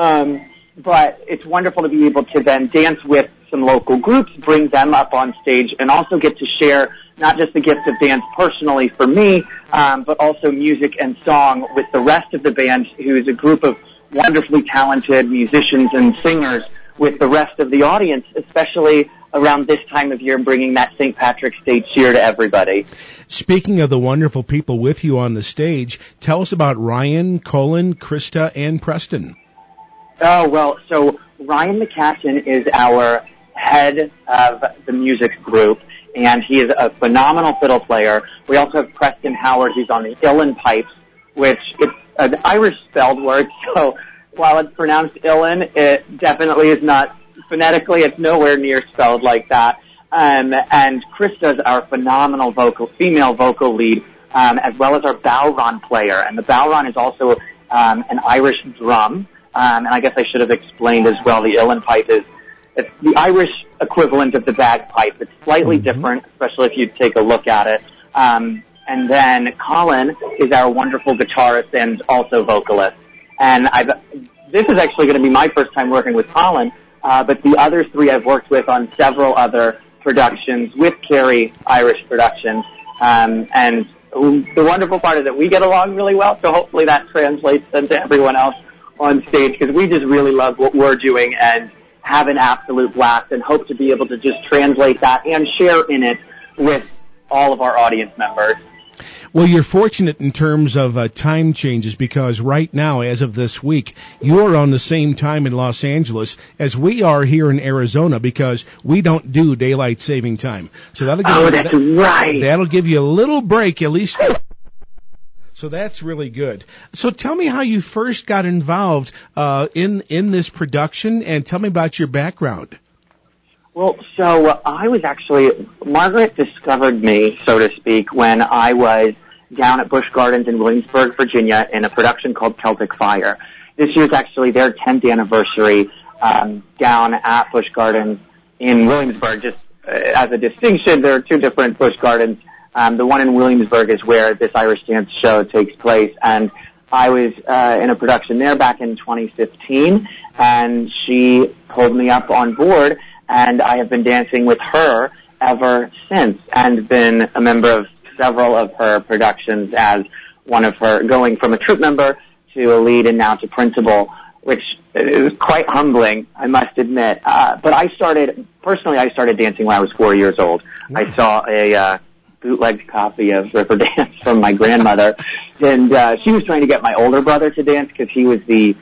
But it's wonderful to be able to then dance with some local groups, bring them up on stage, and also get to share not just the gift of dance personally for me, but also music and song with the rest of the band, who is a group of wonderfully talented musicians and singers, with the rest of the audience, especially around this time of year, bringing that St. Patrick's Day cheer to everybody. Speaking of the wonderful people with you on the stage, tell us about Ryan, Colin, Krista, and Preston. Oh, well, so Ryan McCassin is our head of the music group, and he is a phenomenal fiddle player. We also have Preston Howard, who's on the uilleann pipes, which it's an Irish spelled word, so while it's pronounced uilleann, it definitely is not phonetically, it's nowhere near spelled like that. And Krista's our phenomenal female vocal lead, as well as our bowron player. And the bowron is also an Irish drum. And I guess I should have explained as well, the uilleann pipe it's the Irish equivalent of the bagpipe. It's slightly different, especially if you take a look at it. And then Colin is our wonderful guitarist and also vocalist. And this is actually going to be my first time working with Colin, but the other three I've worked with on several other productions with Cary Irish Productions. And the wonderful part is that we get along really well, so hopefully that translates then to everyone else on stage, because we just really love what we're doing and have an absolute blast, and hope to be able to just translate that and share in it with all of our audience members. Well, you're fortunate in terms of time changes, because right now, as of this week, you're on the same time in Los Angeles as we are here in Arizona, because we don't do daylight saving time. So that'll give you a little break, at least. So that's really good. So tell me how you first got involved in this production, and tell me about your background. Well, so I was actually, Margaret discovered me, so to speak, when I was down at Busch Gardens in Williamsburg, Virginia, in a production called Celtic Fire. This year's actually their 10th anniversary down at Busch Gardens in Williamsburg. Just as a distinction, there are two different Busch Gardens. The one in Williamsburg is where this Irish dance show takes place, and I was in a production there back in 2015, and she pulled me up on board, and I have been dancing with her ever since, and been a member of several of her productions as one of her, going from a troupe member to a lead and now to principal, which is quite humbling, I must admit. But I started dancing when I was 4 years old. I saw a bootlegged copy of Riverdance from my grandmother, and she was trying to get my older brother to dance because he was the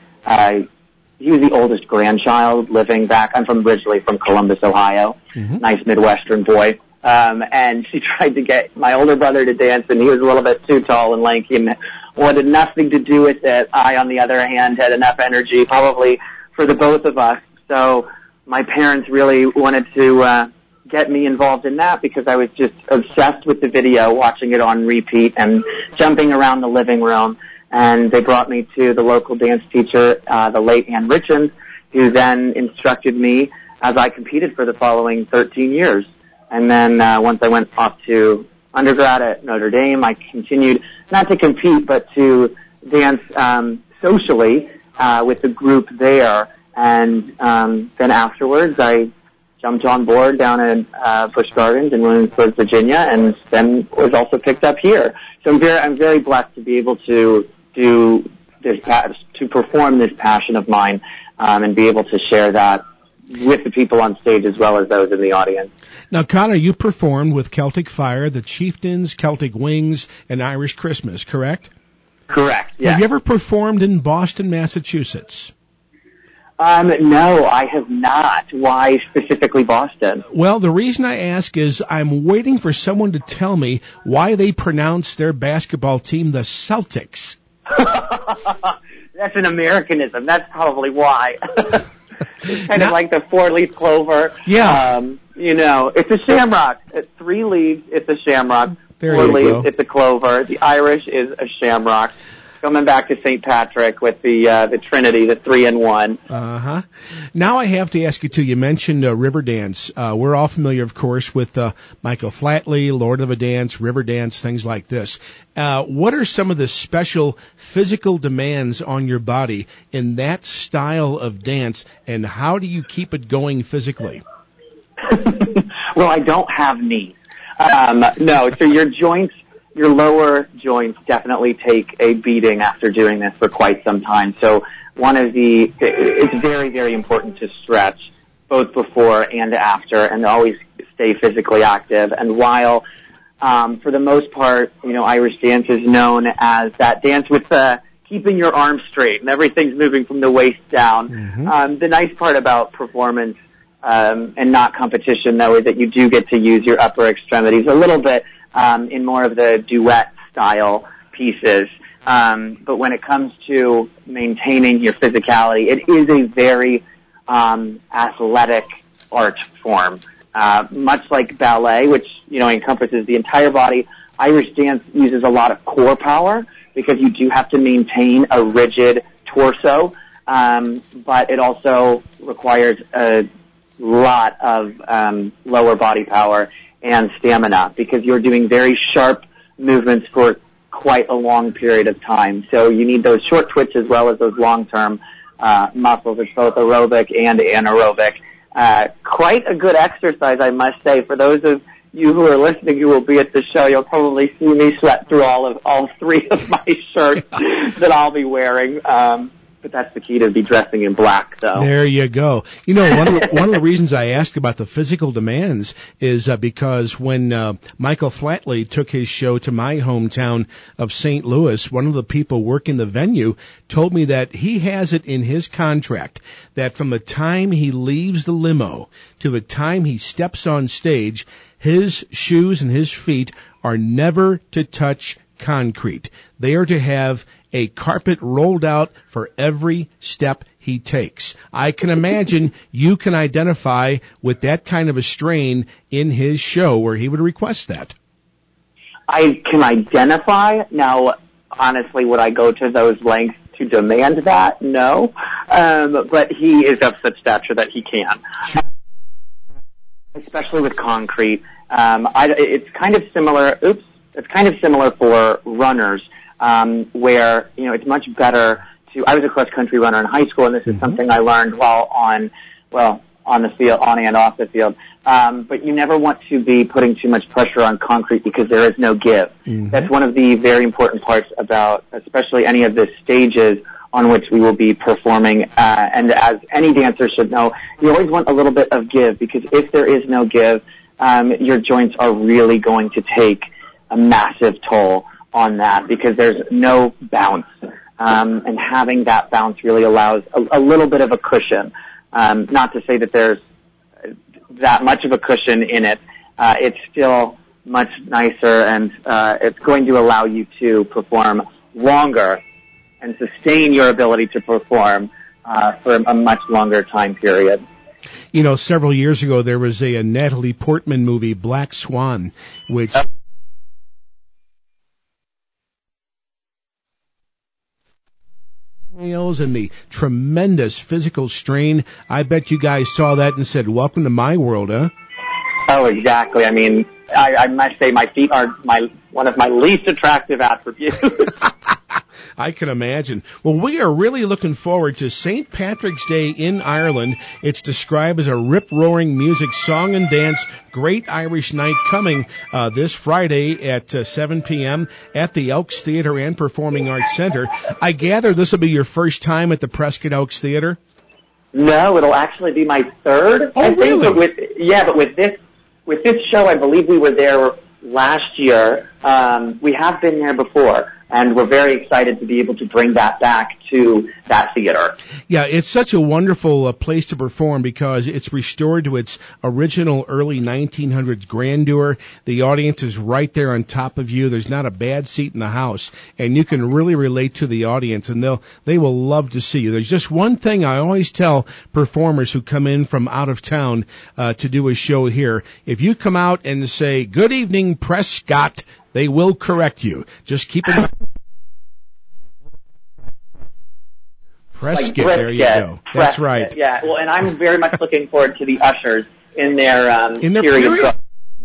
oldest grandchild living back. I'm originally from Columbus, Ohio. Nice Midwestern boy. and she tried to get my older brother to dance, and he was a little bit too tall and lanky and wanted nothing to do with it. I, on the other hand, had enough energy probably for the both of us. So my parents really wanted to get me involved in that because I was just obsessed with the video, watching it on repeat and jumping around the living room. And they brought me to the local dance teacher, the late Ann Richens, who then instructed me as I competed for the following 13 years. And then once I went off to undergrad at Notre Dame, I continued not to compete, but to dance socially with the group there. And then afterwards, I jumped on board down in Busch Gardens in Williamsburg, Virginia, and then was also picked up here. So I'm very blessed to be able to do this, to perform this passion of mine, and be able to share that with the people on stage as well as those in the audience. Now, Connor, you performed with Celtic Fire, the Chieftains, Celtic Wings, and Irish Christmas, correct? Correct, yeah. Have you ever performed in Boston, Massachusetts? No, I have not. Why specifically Boston? Well, the reason I ask is I'm waiting for someone to tell me why they pronounce their basketball team the Celtics. That's an Americanism. That's probably why. It's kind of like the four-leaf clover. Yeah. It's a shamrock. It's 3 leaves, it's a shamrock. There 4 you leaves, go. it's a clover. The Irish is a shamrock. Coming back to St. Patrick with the Trinity, the 3-in-1. Uh-huh. Now I have to ask you, too, you mentioned Riverdance. We're all familiar, of course, with Michael Flatley, Lord of the Dance, Riverdance, things like this. What are some of the special physical demands on your body in that style of dance, and how do you keep it going physically? Well, I don't have knees. No, so your lower joints definitely take a beating after doing this for quite some time. So it's very, very important to stretch both before and after and always stay physically active. And while, for the most part, Irish dance is known as that dance with keeping your arms straight and everything's moving from the waist down. Mm-hmm. The nice part about performance, and not competition, though, is that you do get to use your upper extremities a little bit, in more of the duet style pieces. But when it comes to maintaining your physicality, it is a very athletic art form. Much like ballet, which, encompasses the entire body, Irish dance uses a lot of core power because you do have to maintain a rigid torso, but it also requires a lot of lower body power and stamina because you're doing very sharp movements for quite a long period of time. So you need those short twitches as well as those long-term muscles. It's both aerobic and anaerobic. Quite a good exercise, I must say. For those of you who are listening who will be at the show, you'll probably see me sweat through all 3 of my shirts that I'll be wearing. But that's the key to be dressing in black, though. There you go. One of the reasons I asked about the physical demands is because when Michael Flatley took his show to my hometown of St. Louis, one of the people working the venue told me that he has it in his contract that from the time he leaves the limo to the time he steps on stage, his shoes and his feet are never to touch concrete. They are to have a carpet rolled out for every step he takes. I can imagine you can identify with that kind of a strain in his show where he would request that. I can identify. Now, honestly, would I go to those lengths to demand that? No. But he is of such stature that he can. Especially with concrete. It's kind of similar. It's kind of similar for runners. Where, it's much better I was a cross-country runner in high school, and this is something I learned while on the field, on and off the field. But you never want to be putting too much pressure on concrete because there is no give. Mm-hmm. That's one of the very important parts about, especially any of the stages on which we will be performing. And as any dancer should know, you always want a little bit of give because if there is no give, your joints are really going to take a massive toll on that because there's no bounce. And having that bounce really allows a little bit of a cushion. Not to say that there's that much of a cushion in it, it's still much nicer, and it's going to allow you to perform longer and sustain your ability to perform for a much longer time period. You know, several years ago there was a Natalie Portman movie, Black Swan, which and the tremendous physical strain. I bet you guys saw that and said, "Welcome to my world," huh? Oh, exactly. I mean, I must say my feet are one of my least attractive attributes. I can imagine. Well, we are really looking forward to St. Patrick's Day in Ireland. It's described as a rip-roaring music, song and dance, great Irish night coming this Friday at 7 p.m. at the Elks Theatre and Performing Arts Center. I gather this will be your first time at the Prescott Elks Theatre? No, it'll actually be my third. Oh, I think, really? But with this show, I believe we were there last year. We have been there before. And we're very excited to be able to bring that back to that theater. Yeah, it's such a wonderful place to perform because it's restored to its original early 1900s grandeur. The audience is right there on top of you. There's not a bad seat in the house, and you can really relate to the audience, and they will love to see you. There's just one thing I always tell performers who come in from out of town to do a show here. If you come out and say, "Good evening, Prescott," they will correct you. Just keep it. Prescott, there you go. That's right. Yeah, well, and I'm very much looking forward to the ushers in their period.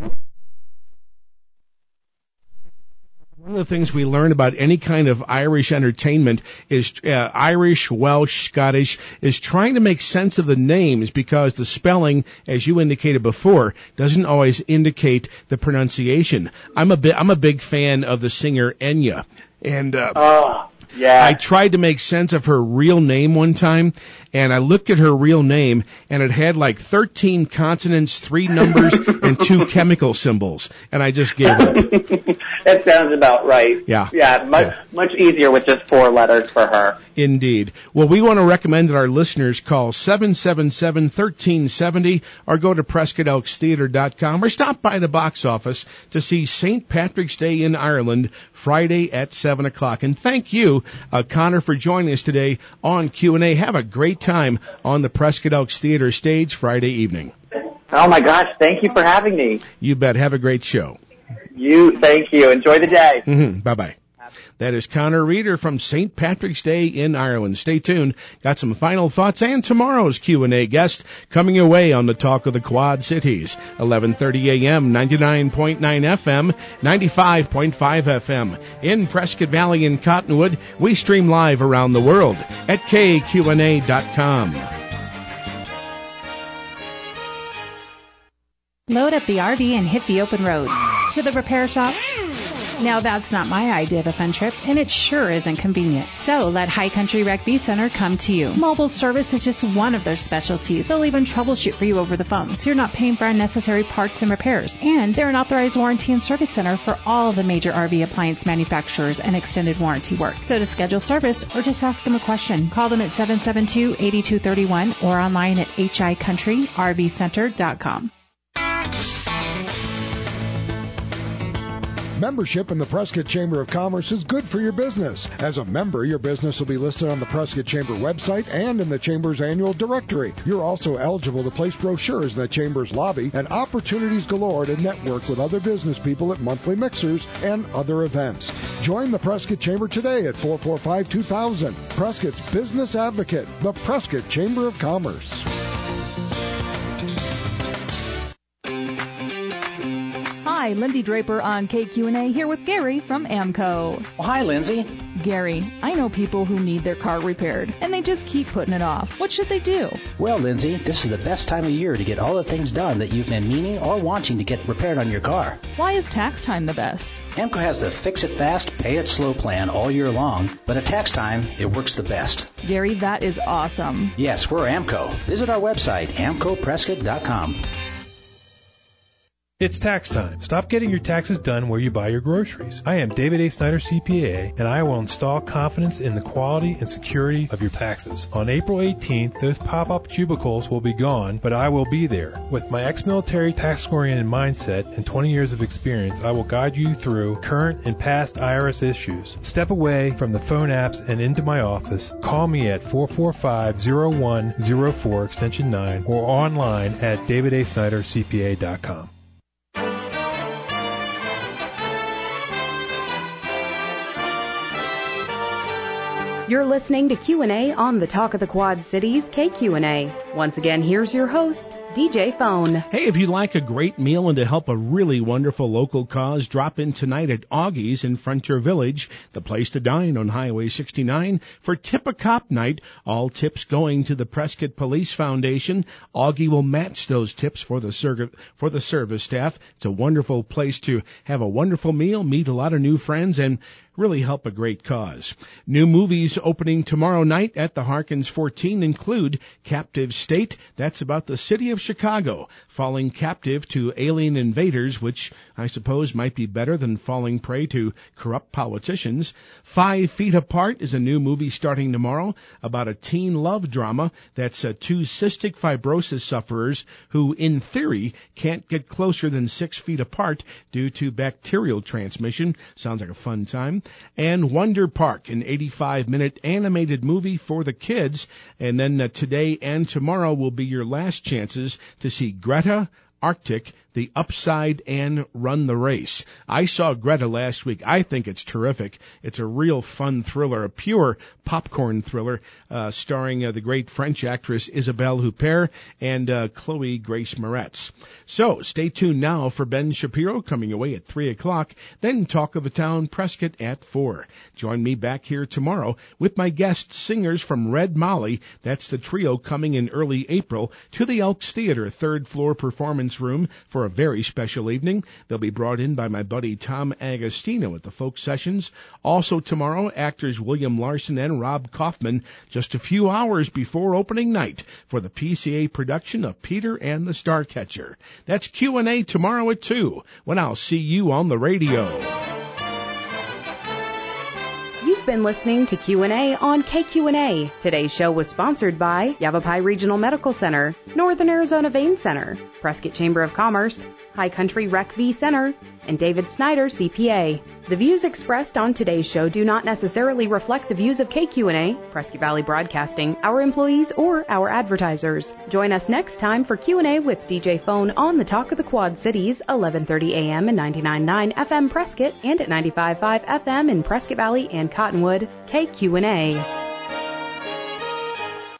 One of the things we learn about any kind of Irish entertainment is Irish, Welsh, Scottish, is trying to make sense of the names because the spelling, as you indicated before, doesn't always indicate the pronunciation. I'm a big fan of the singer Enya, and yeah. I tried to make sense of her real name one time, and I looked at her real name, and it had like 13 consonants, 3 numbers, and 2 chemical symbols, and I just gave up. That sounds about right. Yeah. Yeah, much easier with just 4 letters for her. Indeed. Well, we want to recommend that our listeners call 777-1370 or go to PrescottElksTheater.com or stop by the box office to see St. Patrick's Day in Ireland Friday at 7 o'clock. And thank you, Connor, for joining us today on Q&A. Have a great time on the Prescott Elks Theater stage Friday evening. Oh, my gosh. Thank you for having me. You bet. Have a great show. Thank you. Enjoy the day. Mm-hmm. Bye-bye. That is Connor Reeder from St. Patrick's Day in Ireland. Stay tuned. Got some final thoughts and tomorrow's Q&A guest coming your way on the Talk of the Quad Cities. 11:30 a.m., 99.9 FM, 95.5 FM. In Prescott Valley and Cottonwood, we stream live around the world at KQNA.com. Load up the RV and hit the open road. To the repair shop? Now that's not my idea of a fun trip, and it sure isn't convenient. So let High Country Rec V Center come to you. Mobile service is just one of their specialties. They'll even troubleshoot for you over the phone, so you're not paying for unnecessary parts and repairs. And they're an authorized warranty and service center for all the major RV appliance manufacturers and extended warranty work. So to schedule service or just ask them a question, call them at 772-8231 or online at hicountryrvcenter.com. Membership in the Prescott Chamber of Commerce is good for your business. As a member, your business will be listed on the Prescott Chamber website and in the Chamber's annual directory. You're also eligible to place brochures in the Chamber's lobby and opportunities galore to network with other business people at monthly mixers and other events. Join the Prescott Chamber today at 445-2000. Prescott's Business Advocate, the Prescott Chamber of Commerce. Hi, Lindsay Draper on KQNA here with Gary from AMCO. Oh, hi, Lindsay. Gary, I know people who need their car repaired, and they just keep putting it off. What should they do? Well, Lindsay, this is the best time of year to get all the things done that you've been meaning or wanting to get repaired on your car. Why is tax time the best? AMCO has the Fix It Fast, Pay It Slow plan all year long, but at tax time, it works the best. Gary, that is awesome. Yes, we're AMCO. Visit our website, amcoprescott.com. It's tax time. Stop getting your taxes done where you buy your groceries. I am David A. Snyder, CPA, and I will install confidence in the quality and security of your taxes. On April 18th, those pop-up cubicles will be gone, but I will be there. With my ex-military tax-oriented mindset and 20 years of experience, I will guide you through current and past IRS issues. Step away from the phone apps and into my office. Call me at 445-0104 extension 9 or online at davidasnydercpa.com. You're listening to Q&A on the Talk of the Quad Cities, KQNA. Once again, here's your host, DJ Phone. Hey, if you'd like a great meal and to help a really wonderful local cause, drop in tonight at Augie's in Frontier Village, the place to dine on Highway 69, for Tip a Cop Night. All tips going to the Prescott Police Foundation. Augie will match those tips for the service staff. It's a wonderful place to have a wonderful meal, meet a lot of new friends, and really help a great cause. New movies opening tomorrow night at the Harkins 14 include Captive State. That's about the city of Chicago falling captive to alien invaders, which I suppose might be better than falling prey to corrupt politicians. 5 Feet Apart is a new movie starting tomorrow about a teen love drama that's two cystic fibrosis sufferers who, in theory, can't get closer than 6 feet apart due to bacterial transmission. Sounds like a fun time. And Wonder Park, an 85-minute animated movie for the kids. And then today and tomorrow will be your last chances to see Greta, Arctic, The Upside, and Run the Race. I saw Greta last week. I think it's terrific. It's a real fun thriller, a pure popcorn thriller, starring the great French actress Isabelle Huppert and Chloe Grace Moretz. So stay tuned now for Ben Shapiro coming away at 3 o'clock, then Talk of the Town Prescott at 4. Join me back here tomorrow with my guest singers from Red Molly. That's the trio coming in early April to the Elks Theater, 3rd floor performance room for a very special evening. They'll be brought in by my buddy Tom Agostino at the Folk Sessions. Also tomorrow, actors William Larson and Rob Kaufman just a few hours before opening night for the PCA production of Peter and the Starcatcher. That's Q&A tomorrow at 2 when I'll see you on the radio. You've been listening to Q&A on KQNA. Today's show was sponsored by Yavapai Regional Medical Center, Northern Arizona Vein Center, Prescott Chamber of Commerce, High Country Rec V Center, and David Snyder, CPA. The views expressed on today's show do not necessarily reflect the views of KQNA, Prescott Valley Broadcasting, our employees, or our advertisers. Join us next time for Q&A with DJ Phone on the Talk of the Quad Cities, 11:30 a.m. and 99.9 FM Prescott, and at 95.5 FM in Prescott Valley and Cottonwood, KQNA.